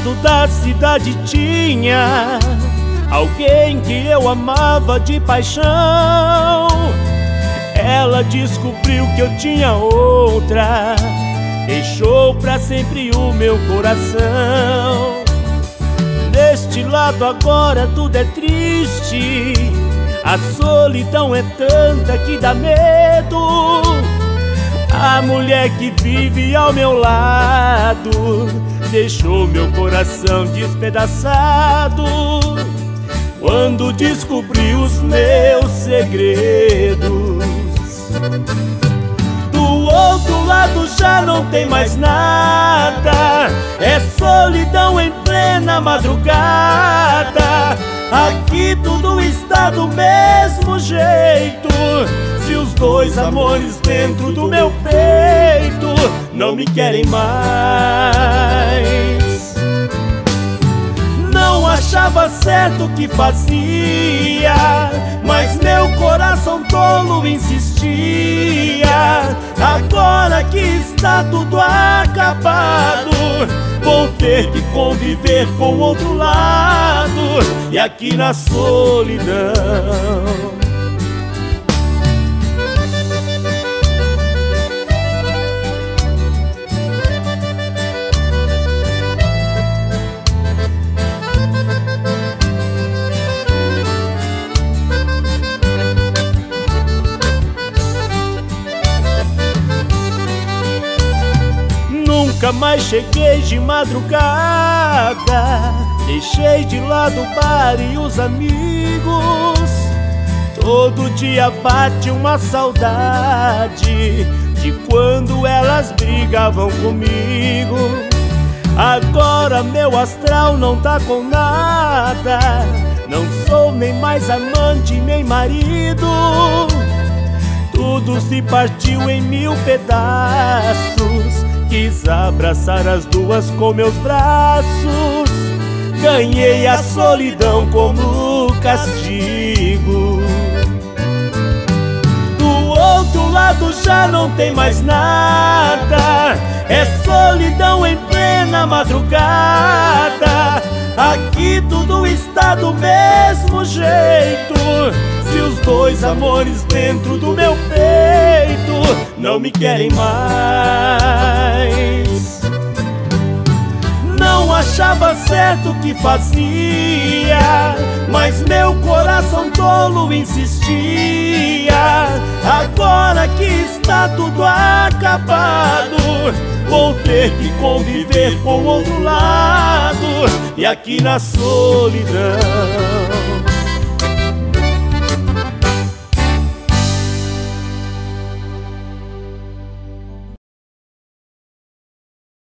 lado da cidade tinha alguém que eu amava de paixão. Ela descobriu que eu tinha outra, deixou pra sempre o meu coração. Deste lado agora tudo é triste, a solidão é tanta que dá medo. A mulher que vive ao meu lado deixou meu coração despedaçado. Quando descobri os meus segredos, do outro lado já não tem mais nada, é solidão em plena madrugada. Aqui tudo está do mesmo jeito, se os dois amores dentro do meu peito não me querem mais. Não achava certo o que fazia, mas meu coração tolo insistia. Agora que está tudo acabado, vou ter que conviver com outro lado, e aqui na solidão. Nunca mais cheguei de madrugada, deixei de lado o bar e os amigos. Todo dia bate uma saudade de quando elas brigavam comigo. Agora meu astral não tá com nada, não sou nem mais amante nem marido. Tudo se partiu em 1000 pedaços, quis abraçar as duas com meus braços. Ganhei a solidão como castigo. Do outro lado já não tem mais nada, é solidão em plena madrugada. Aqui tudo está do mesmo jeito, se os dois amores dentro do meu peito não me querem mais. Não achava certo o que fazia, mas meu coração tolo insistia. Agora que está tudo acabado, vou ter que conviver com outro lado, e aqui na solidão.